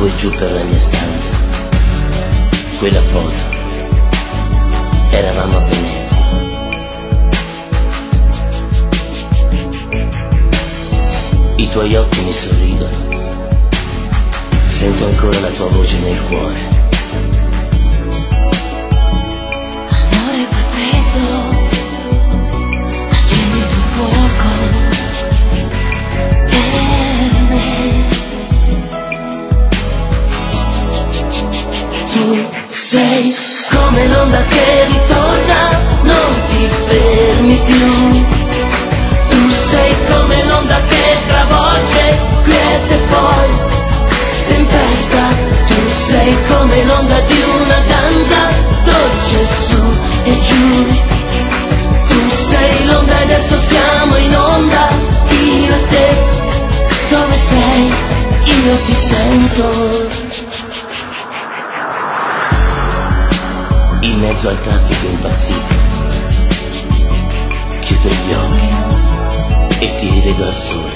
su e giù per la mia stanza. Quella foto, eravamo a Venezia. I tuoi occhi mi sorridono, sento ancora la tua voce nel cuore. Amore fa freddo, accendi il tuo fuoco per me. Tu sei come l'onda che ritorna, non ti fermi più. Tu sei come l'onda che travolge, quiete poi tempesta. Tu sei come l'onda di una danza, dolce su e giù. Tu sei l'onda e adesso siamo in onda, io e te. Dove sei? Io ti sento. In mezzo al traffico impazzito, chiudo gli occhi e ti rivedo al sole.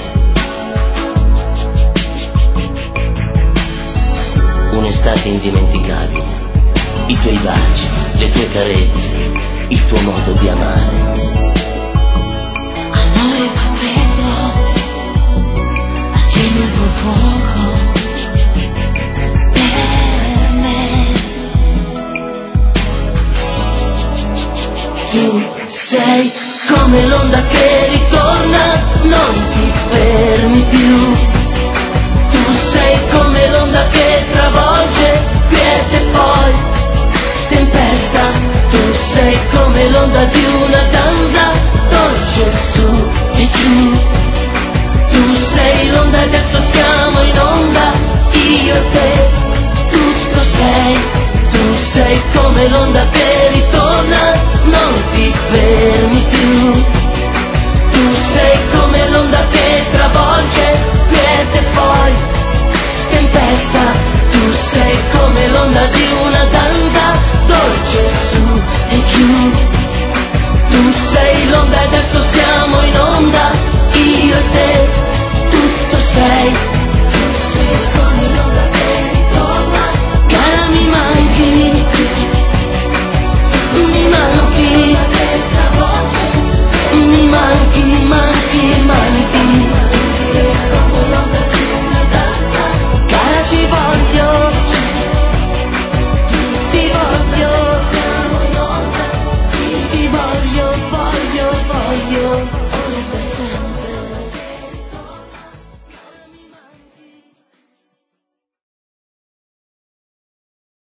Un'estate indimenticabile, i tuoi baci, le tue carezze, il tuo modo di amare. Amore fa freddo, accendi il tuo fuoco per me. Tu sei come l'onda che ritorna, non ti fermi più. Tu sei come l'onda che travolge, quiete poi tempesta. Tu sei come l'onda di una danza, dolce su e giù. Tu sei l'onda e adesso siamo in onda, io e te. Tutto sei, tu sei come l'onda che ritorna, non ti fermi più. Tu sei come l'onda che travolge, quiete poi tempesta. Tu sei come l'onda di una danza, dolce su e giù. Tu sei l'onda e adesso siamo in onda, io e te. Tutto sei, tu sei come l'onda che ritorna. Cara mi manchi, mi manchi, mi manchi, mi manchi, mi manchi. Sei come l'onda di una danza. Cara ti voglio, siamo in onda. Ti voglio, voglio, voglio. Dove sei?